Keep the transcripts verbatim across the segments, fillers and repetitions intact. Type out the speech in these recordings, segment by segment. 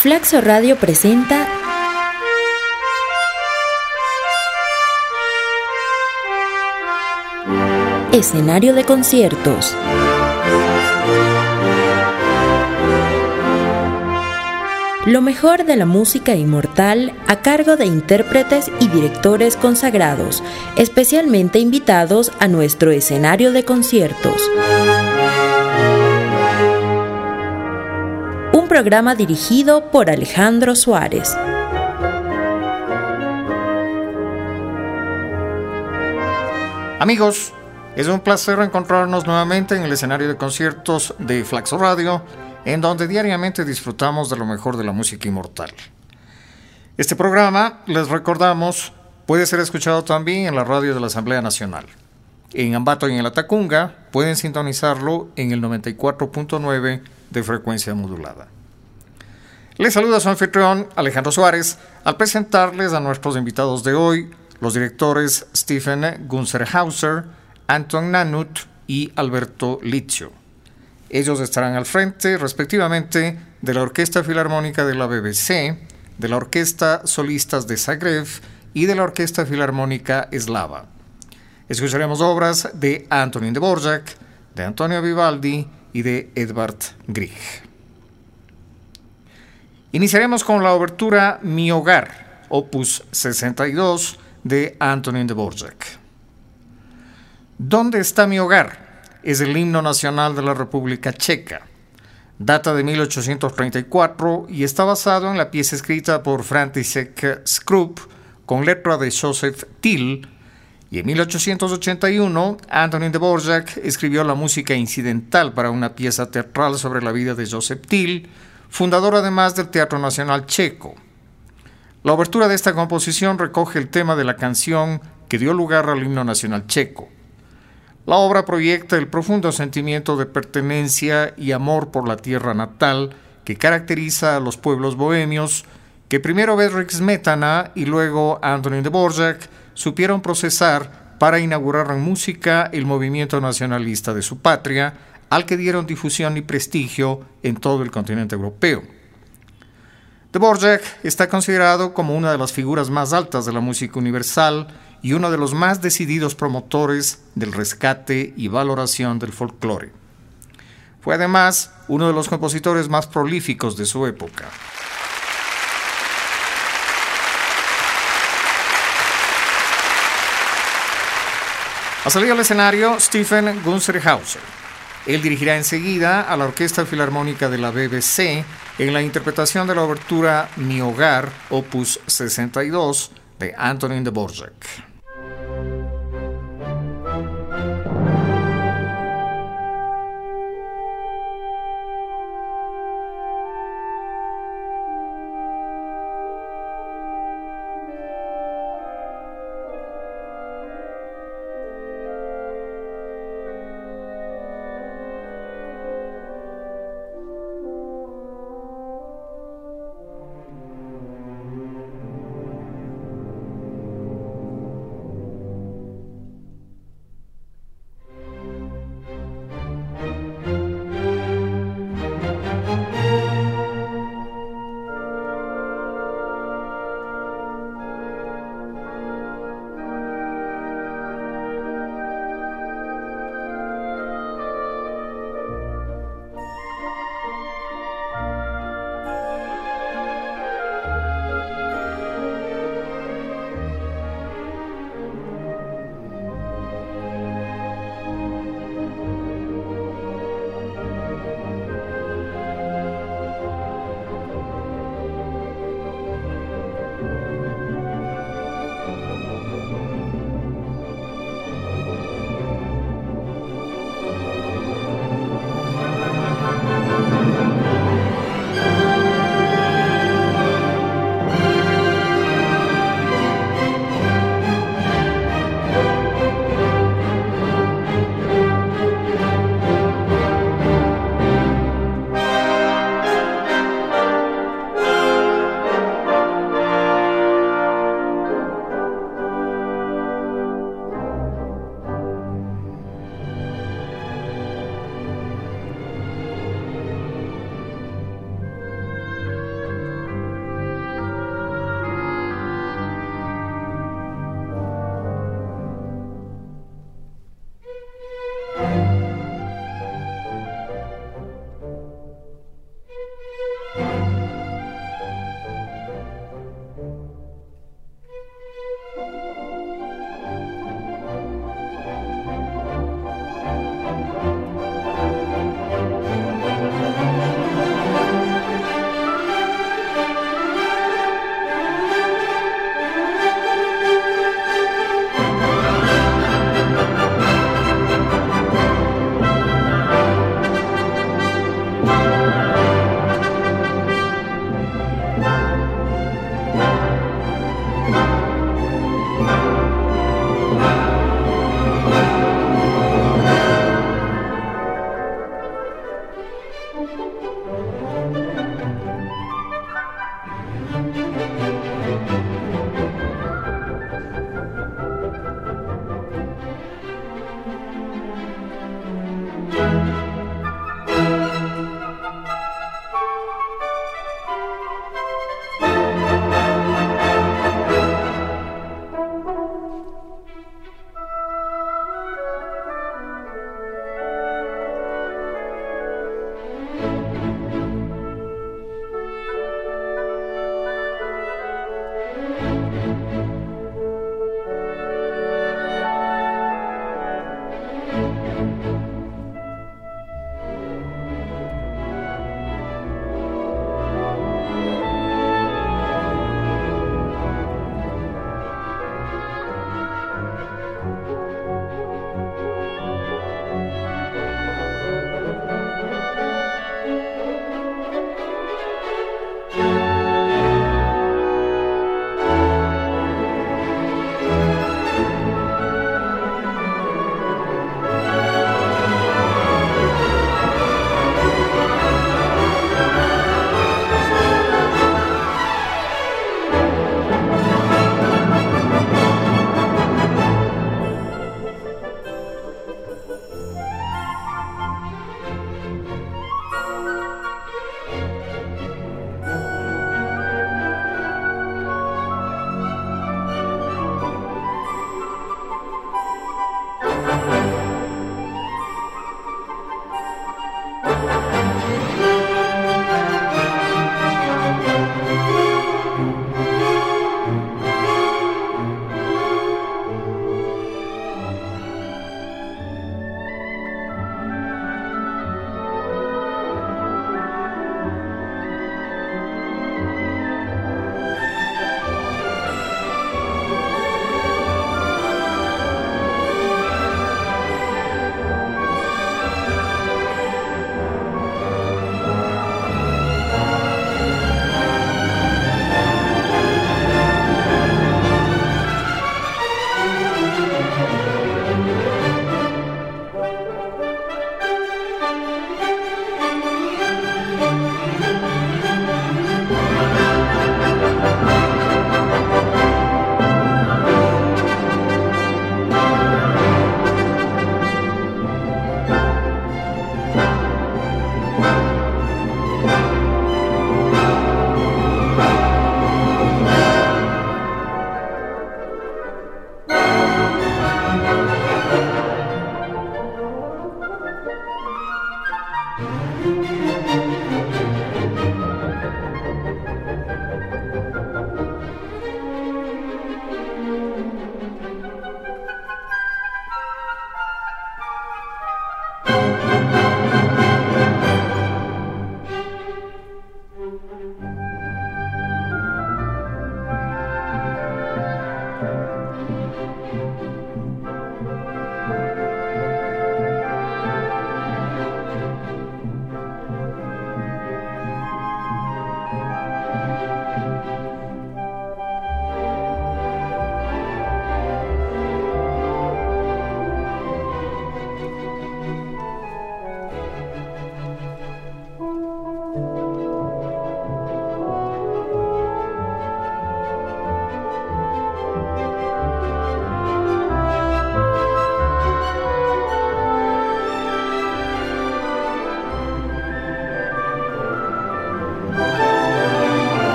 Flaxo Radio presenta Escenario de conciertos. Lo mejor de la música inmortal a cargo de intérpretes y directores consagrados, especialmente invitados a nuestro escenario de conciertos. Un programa dirigido por Alejandro Suárez. Amigos, es un placer encontrarnos nuevamente en el escenario de conciertos de Flaxo Radio, en donde diariamente disfrutamos de lo mejor de la música inmortal. Este programa, les recordamos, puede ser escuchado también en la radio de la Asamblea Nacional. En Ambato y en la Tacunga pueden sintonizarlo en el noventa y cuatro punto nueve de frecuencia modulada. Les saluda su anfitrión Alejandro Suárez al presentarles a nuestros invitados de hoy, los directores Stephen Gunzerhauser, Anton Nanut y Alberto Lizio. Ellos estarán al frente, respectivamente, de la Orquesta Filarmónica de la B B C, de la Orquesta Solistas de Zagreb y de la Orquesta Filarmónica Eslava. Escucharemos obras de Antonín Dvorak, de Antonio Vivaldi y de Edvard Grieg. Iniciaremos con la obertura Mi Hogar, opus sesenta y dos, de Antonín Dvorak. ¿Dónde está mi hogar? Es el himno nacional de la República Checa. Data de mil ochocientos treinta y cuatro y está basado en la pieza escrita por František Škrup con letra de Joseph Till, y en mil ochocientos ochenta y uno Antonín Dvorak escribió la música incidental para una pieza teatral sobre la vida de Joseph Till, fundador además del Teatro Nacional Checo. La obertura de esta composición recoge el tema de la canción que dio lugar al himno nacional checo. La obra proyecta el profundo sentimiento de pertenencia y amor por la tierra natal que caracteriza a los pueblos bohemios, que primero Bedřich Smetana y luego Antonín Dvorak supieron procesar para inaugurar en música el movimiento nacionalista de su patria, al que dieron difusión y prestigio en todo el continente europeo. Dvorak está considerado como una de las figuras más altas de la música universal y uno de los más decididos promotores del rescate y valoración del folclore. Fue además uno de los compositores más prolíficos de su época. Ha salido al escenario Stephen Gunzerhauser. Él dirigirá enseguida a la Orquesta Filarmónica de la B B C en la interpretación de la obertura Mi Hogar, opus sesenta y dos, de Antonín Dvorak.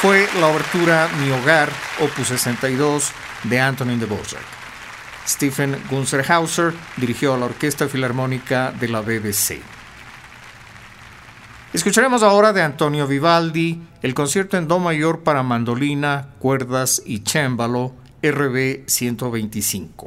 fue la obertura Mi Hogar, opus sesenta y dos, de Antonín Dvořák. Stephen Gunzerhauser dirigió a la Orquesta Filarmónica de la B B C. Escucharemos ahora de Antonio Vivaldi el concierto en do mayor para mandolina, cuerdas y cémbalo, R B ciento veinticinco.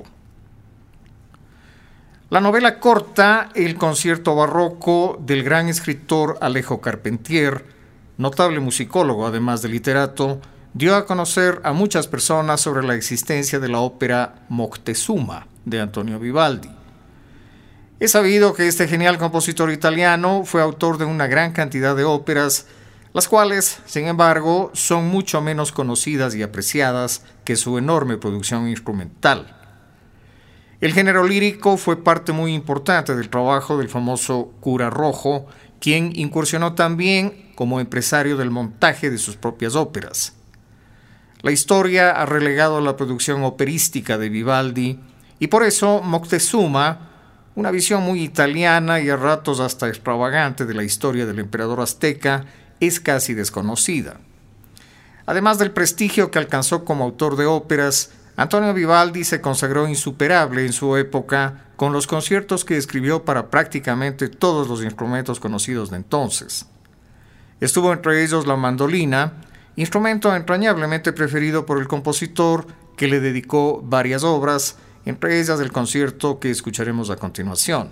La novela corta El concierto barroco del gran escritor Alejo Carpentier, notable musicólogo además de literato, dio a conocer a muchas personas sobre la existencia de la ópera Moctezuma de Antonio Vivaldi. Es sabido que este genial compositor italiano fue autor de una gran cantidad de óperas, las cuales, sin embargo, son mucho menos conocidas y apreciadas que su enorme producción instrumental. El género lírico fue parte muy importante del trabajo del famoso Cura Rojo, quien incursionó también como empresario del montaje de sus propias óperas. La historia ha relegado la producción operística de Vivaldi y por eso Moctezuma, una visión muy italiana y a ratos hasta extravagante de la historia del emperador azteca, es casi desconocida. Además del prestigio que alcanzó como autor de óperas, Antonio Vivaldi se consagró insuperable en su época con los conciertos que escribió para prácticamente todos los instrumentos conocidos de entonces. Estuvo entre ellos la mandolina, instrumento entrañablemente preferido por el compositor, que le dedicó varias obras, entre ellas el concierto que escucharemos a continuación.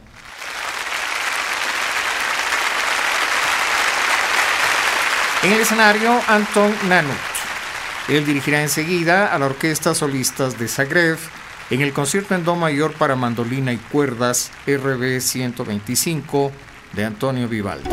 En el escenario, Anton Nanut. Él dirigirá enseguida a la Orquesta Solistas de Zagreb en el concierto en do mayor para mandolina y cuerdas, R B ciento veinticinco, de Antonio Vivaldi.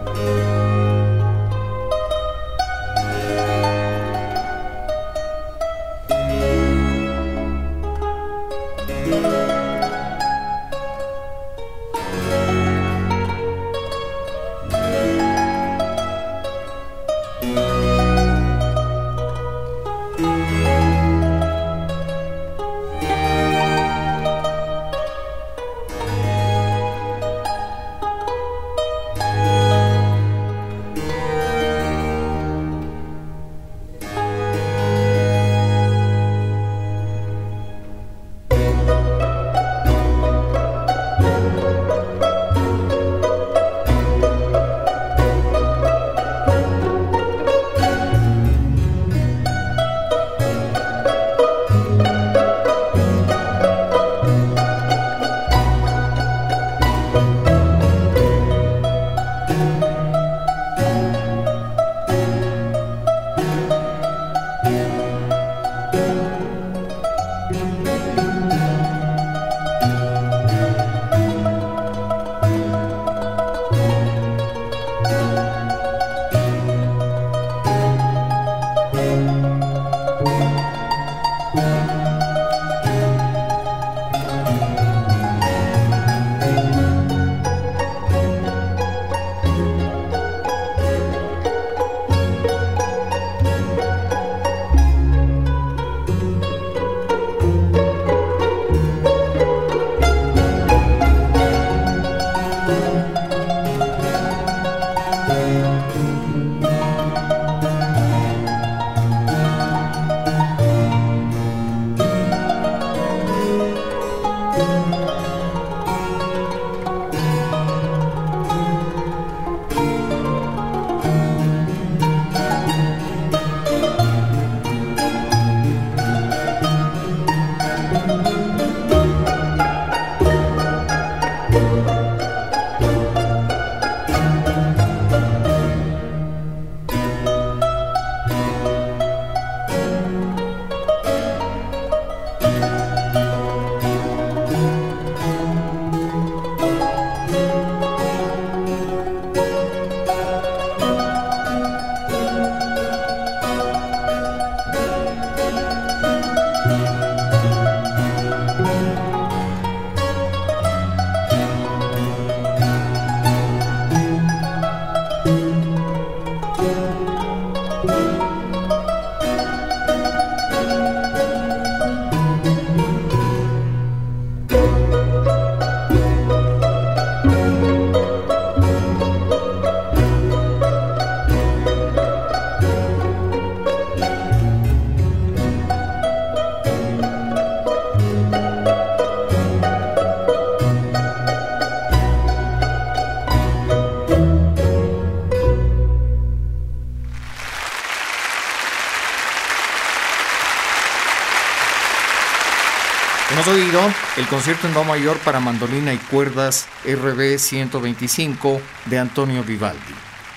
Hemos oído el concierto en do mayor para mandolina y cuerdas R B ciento veinticinco de Antonio Vivaldi.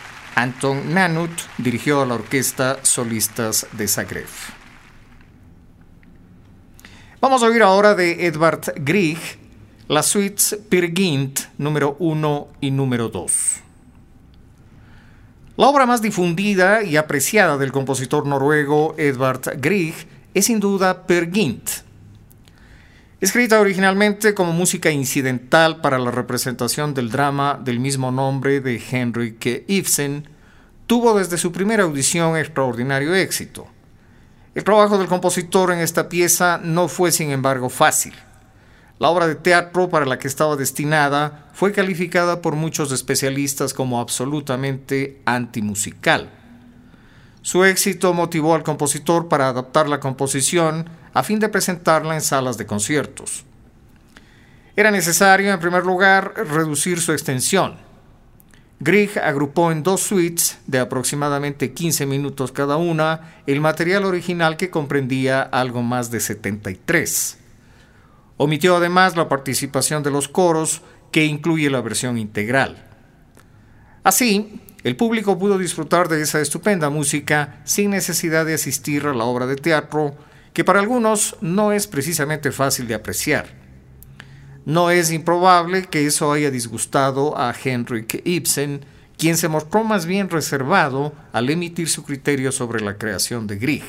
Anton Nanut dirigió a la Orquesta Solistas de Zagreb. Vamos a oír ahora de Edvard Grieg las suites Peer Gynt número uno y número dos. La obra más difundida y apreciada del compositor noruego Edvard Grieg es sin duda Peer Gynt. Escrita originalmente como música incidental para la representación del drama del mismo nombre de Henrik Ibsen, tuvo desde su primera audición extraordinario éxito. El trabajo del compositor en esta pieza no fue, sin embargo, fácil. La obra de teatro para la que estaba destinada fue calificada por muchos especialistas como absolutamente antimusical. Su éxito motivó al compositor para adaptar la composición a fin de presentarla en salas de conciertos. Era necesario, en primer lugar, reducir su extensión. Grieg agrupó en dos suites de aproximadamente quince minutos cada una el material original, que comprendía algo más de setenta y tres. Omitió además la participación de los coros, que incluye la versión integral. Así, el público pudo disfrutar de esa estupenda música sin necesidad de asistir a la obra de teatro, que para algunos no es precisamente fácil de apreciar. No es improbable que eso haya disgustado a Henrik Ibsen, quien se mostró más bien reservado al emitir su criterio sobre la creación de Grieg.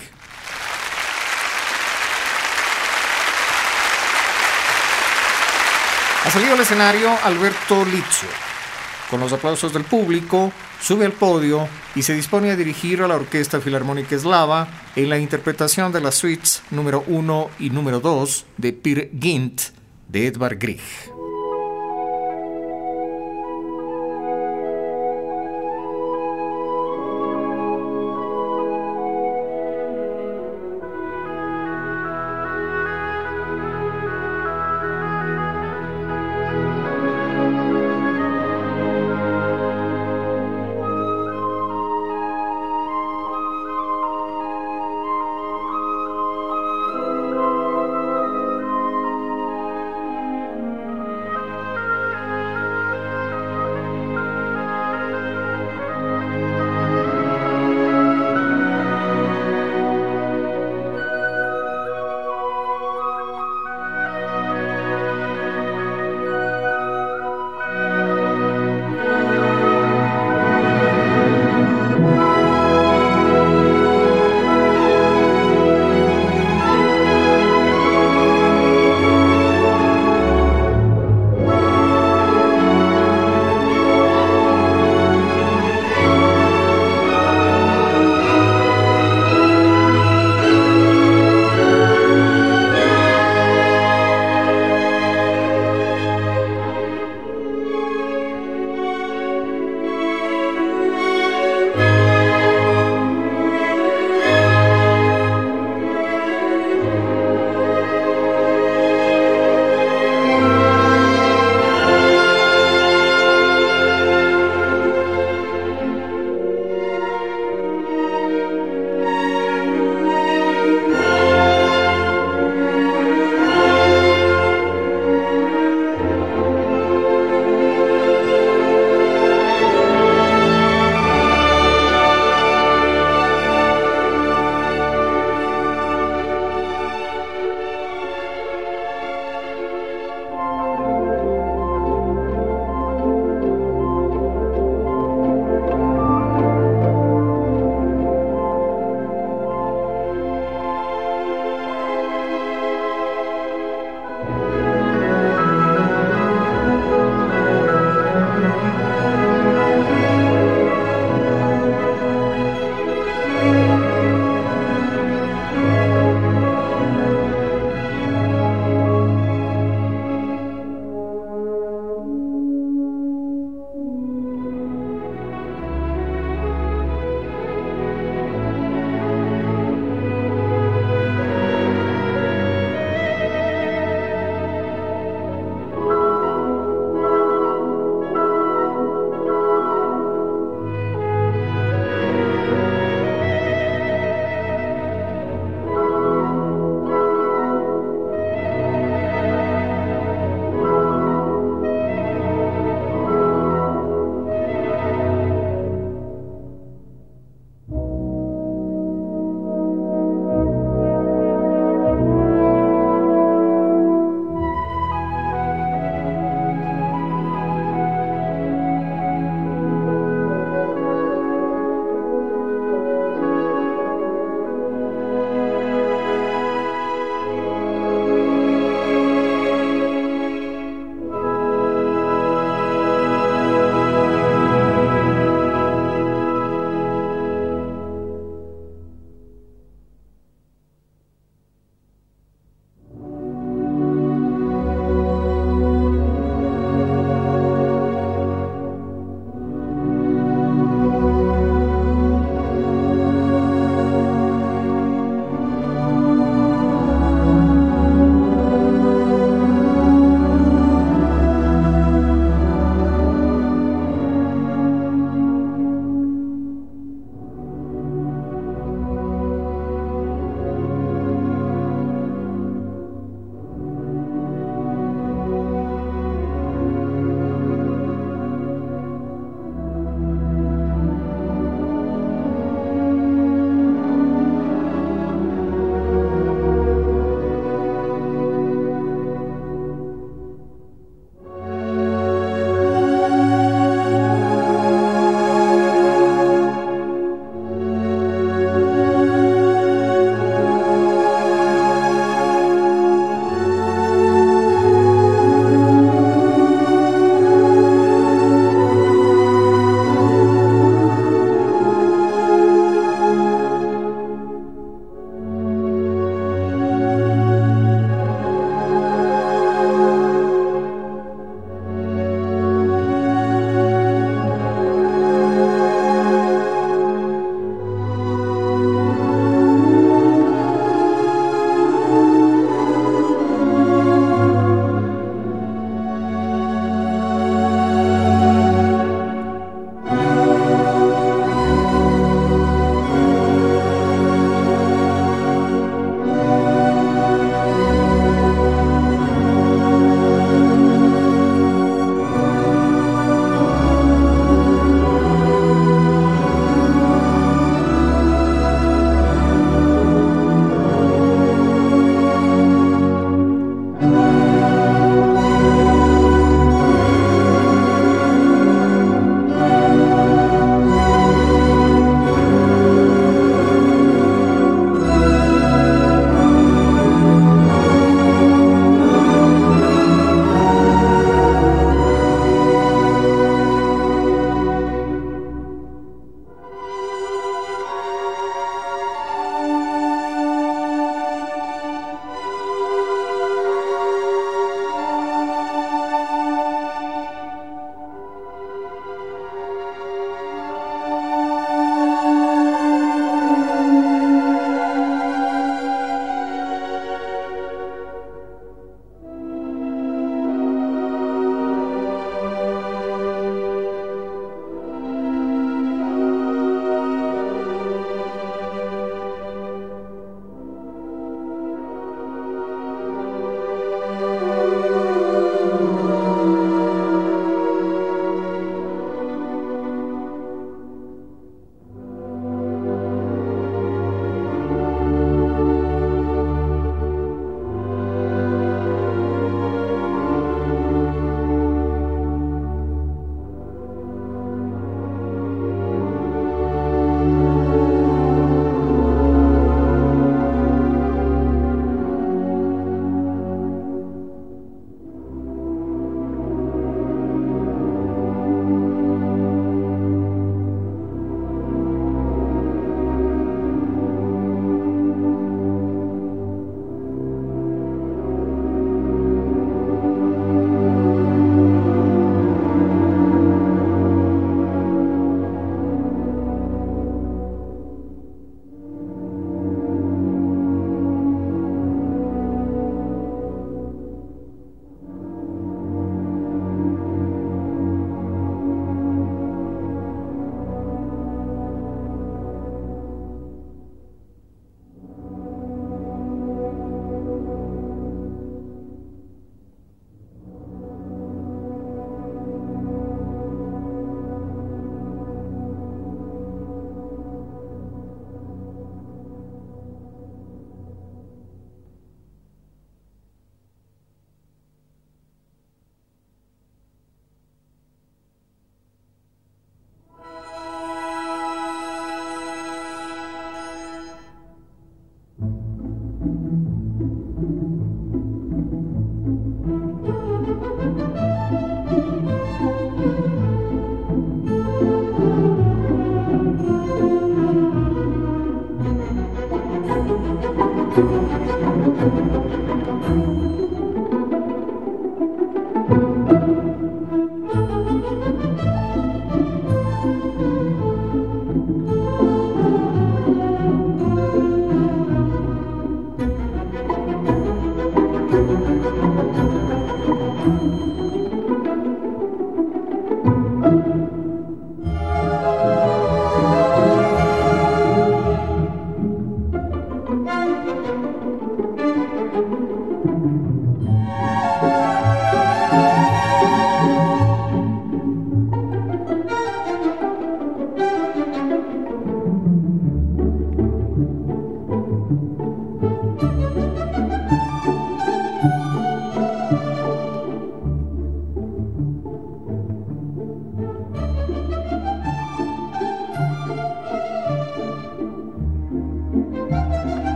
Ha salido al escenario Alberto Lizzo. Con los aplausos del público, sube al podio y se dispone a dirigir a la Orquesta Filarmónica Eslava en la interpretación de las suites número uno y número dos de Peer Gynt de Edvard Grieg.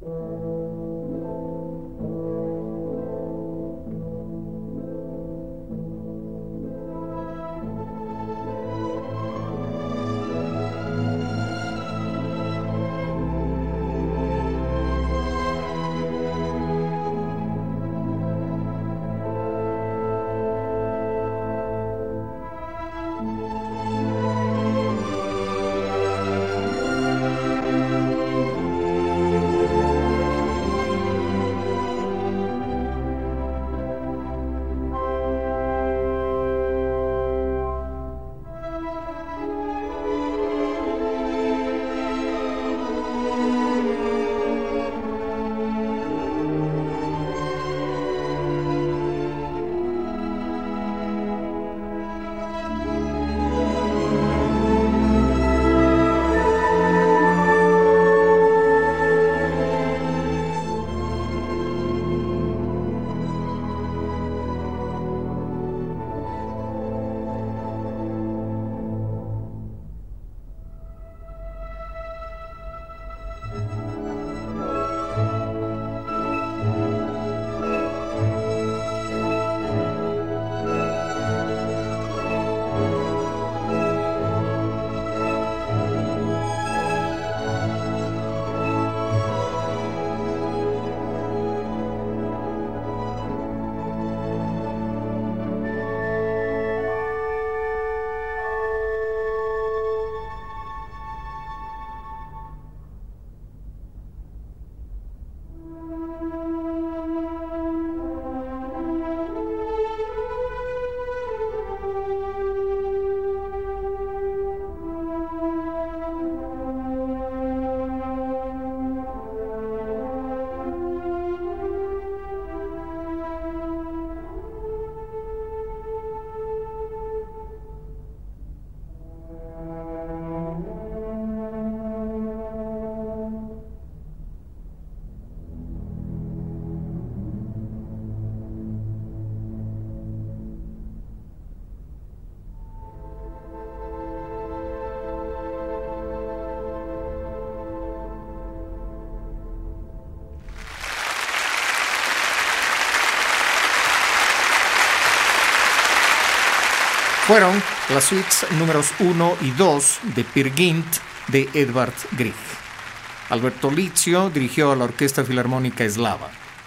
Fueron las suites números uno y dos de Peer Gynt de Edvard Grieg. Alberto Lizio dirigió a la Orquesta Filarmónica Eslava.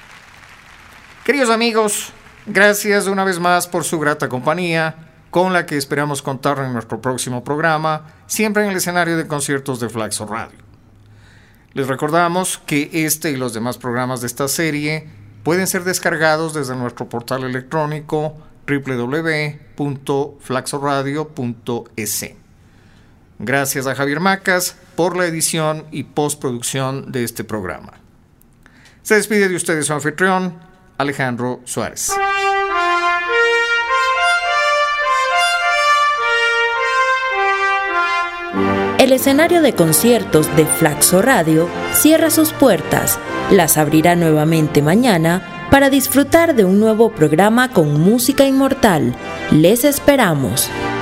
Queridos amigos, gracias una vez más por su grata compañía, con la que esperamos contar en nuestro próximo programa, siempre en el escenario de conciertos de Flaxo Radio. Les recordamos que este y los demás programas de esta serie pueden ser descargados desde nuestro portal electrónico doble u doble u doble u punto flaxoradio punto es. Gracias a Javier Macas por la edición y postproducción de este programa. Se despide de ustedes su anfitrión, Alejandro Suárez. El escenario de conciertos de Flaxo Radio cierra sus puertas. Las abrirá nuevamente mañana para disfrutar de un nuevo programa con música inmortal. Les esperamos.